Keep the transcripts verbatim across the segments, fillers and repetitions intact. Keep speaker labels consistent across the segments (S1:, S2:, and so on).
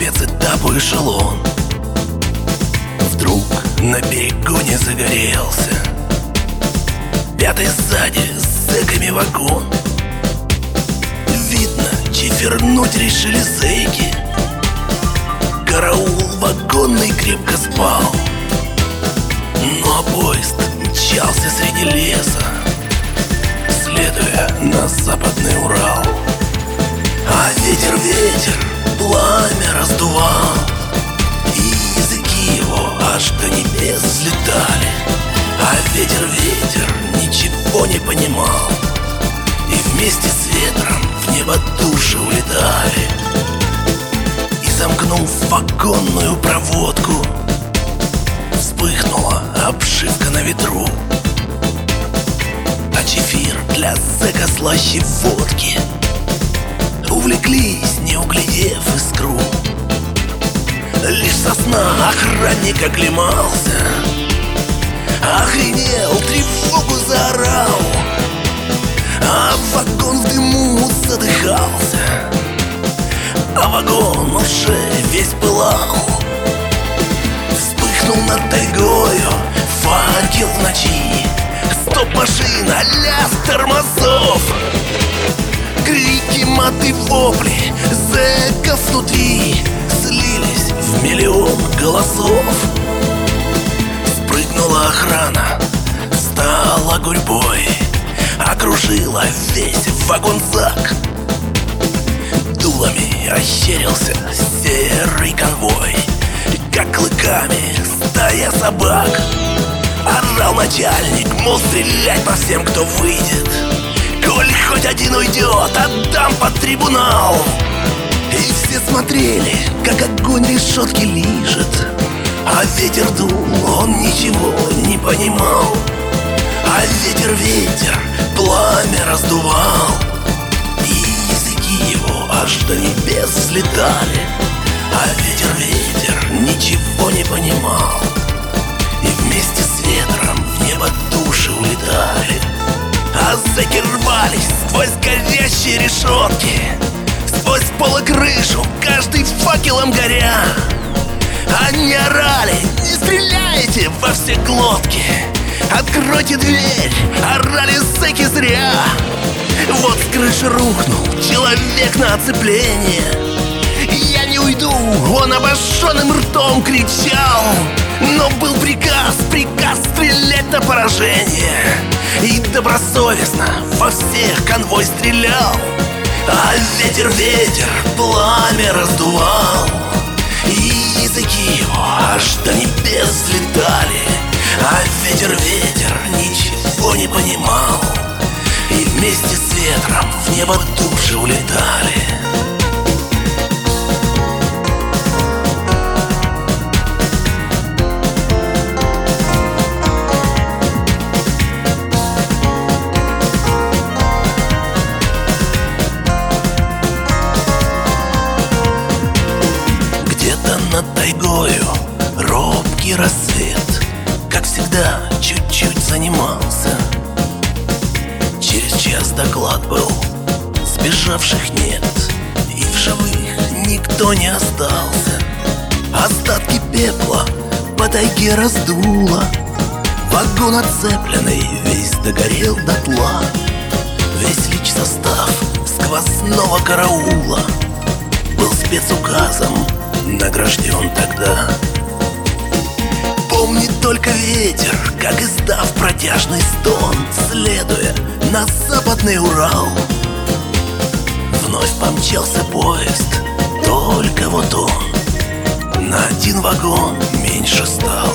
S1: спецэтапу эшелон. Вдруг на берегу не загорелся пятый сзади с зэками вагон. Видно, чифернуть решили зэки. Караул вагонный крепко спал, но поезд мчался среди леса, следуя на западный Урал. А ветер, ветер, пламя раздувал, и языки его аж до небес взлетали. А ветер, ветер ничего не понимал, и вместе с ветром в небо души улетали. И замкнув вагонную проводку, вспыхнула обшивка на ветру. А чефир для зэка слаще водки. Увлеклись, не углядев искру. Лишь со сна охранник оклемался, охренел, тревогу заорал, а вагон в дыму задыхался, а вагон уже весь пылал. Вспыхнул над тайгою факел в ночи, стоп-машина, лязг тормозов, крики, маты, вопли зэков внутри слились в миллион голосов. Спрыгнула охрана, стала гурьбой, окружила весь вагон-зак. Дулами ощерился серый конвой, как клыками стая собак. Орал начальник, мол, стрелять по всем, кто выйдет. Коль хоть один уйдет, отдам под трибунал. И все смотрели, как огонь решетки лижет, а ветер дул, он ничего не понимал. А ветер, ветер, пламя раздувал, и языки его аж до небес взлетали. А ветер, ветер ничего не понимал, и вместе с ветром в небо души улетали. А зэки рвались сквозь горящие решетки, сквозь пол и крышу, каждый факелом горя. Они орали: не стреляйте во все глотки, откройте дверь, орали зэки зря. Вот с крыши рухнул человек на оцепление. Я не уйду, он обожженным ртом кричал. Но был приказ, приказ стрелять на поражение, и добросовестно во всех конвой стрелял. А ветер, ветер, пламя раздувал, и языки его аж до небес взлетали. А ветер, ветер ничего не понимал, и вместе с ветром в небо души улетали. Над тайгою робкий рассвет, как всегда, чуть-чуть занимался. Через час доклад был: сбежавших нет, и в живых никто не остался. Остатки пепла по тайге раздуло, вагон оцепленный весь догорел дотла. Весь личсостав сквозного караула был спецуказом награжден тогда. Помнит только ветер, как, издав протяжный стон, следуя на западный Урал, вновь помчался поезд. Только вот он на один вагон меньше стал.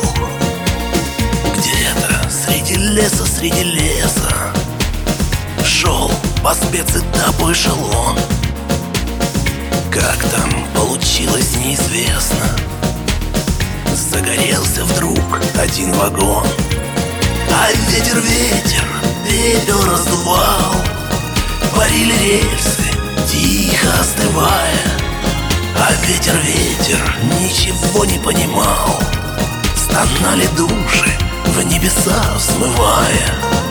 S1: Где-то среди леса, среди леса шел по спецэтапу эшелон. Как там получилось, неизвестно. Загорелся вдруг один вагон, а ветер, ветер пепел раздувал. Парили рельсы, тихо остывая, а ветер, ветер ничего не понимал. Стонали души в небеса взмывая.